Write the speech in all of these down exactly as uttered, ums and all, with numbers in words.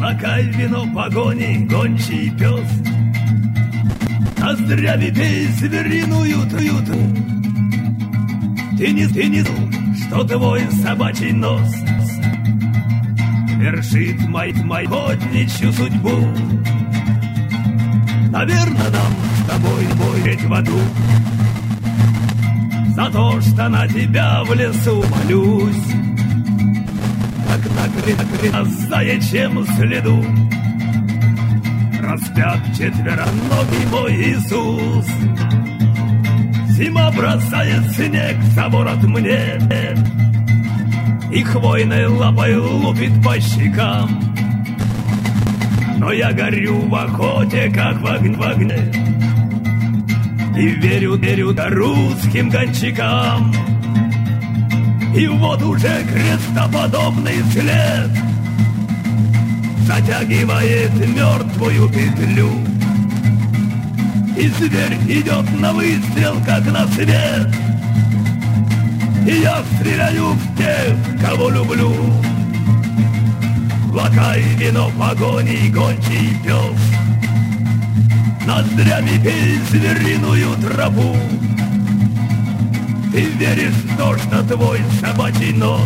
Макай вино погони, гончий пес. Ноздрями пей звериную тюту. Ты не, ты не знал, что твой собачий нос вершит мой, мой охотничью судьбу. Наверно, нам с тобой бореть в аду за то, что на тебя в лесу молюсь, как на, на заячьем следу распят четвероногий мой Иисус. Зима бросает снег за ворот мне и хвойной лапой лупит по щекам. Но я горю в охоте, как в огне, в огне, и верю, верю да русским гончакам. И вот уже крестоподобный след затягивает мертвую петлю, и зверь идет на выстрел, как на свет. И я стреляю в тех, кого люблю. Лакай вино погони, гончий пес. Ноздрями пей звериную траву. Ты веришь в то, что твой собачий нос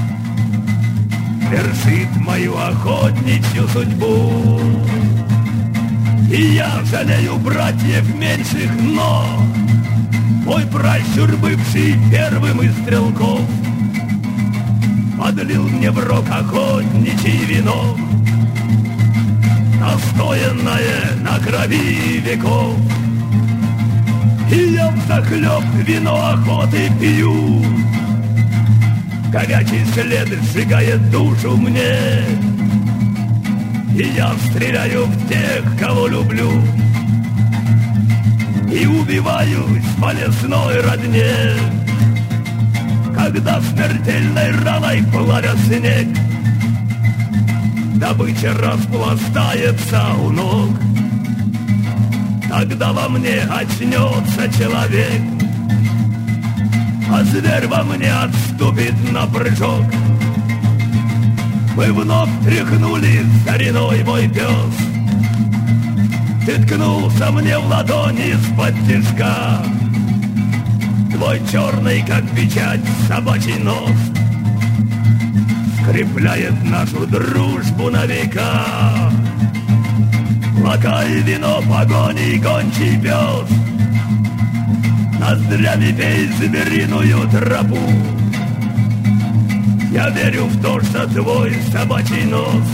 вершит мою охотничью судьбу. И я жалею братьев меньших, но мой пращур, бывший первым из стрелков, подлил мне в рог охотничий вино, настоянное на крови веков. И я взахлеб вино охоты пью, горячий след сжигает душу мне. И я стреляю в тех, кого люблю, и убиваюсь по лесной родне, когда смертельной раной плавят снег, добыча распластается у ног. Тогда во мне очнется человек, а зверь во мне отступит на прыжок. Мы вновь тряхнули стариной, мой пес. Ты ткнулся мне в ладони из-под тишка. Твой черный, как печать, собачий нос скрепляет нашу дружбу на века. Лакай вино погони, гончий пес. Ноздрями пей звериную тропу. Я верю в то, что твой собачий нос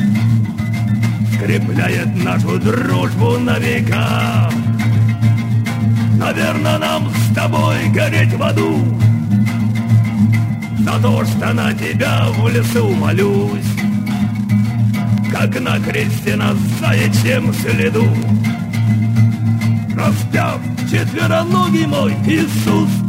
скрепляет нашу дружбу на века. Наверно, нам с тобой гореть в аду за то, что на тебя в лесу молюсь, как на кресте на заячьем следу распят четвероногий мой Иисус.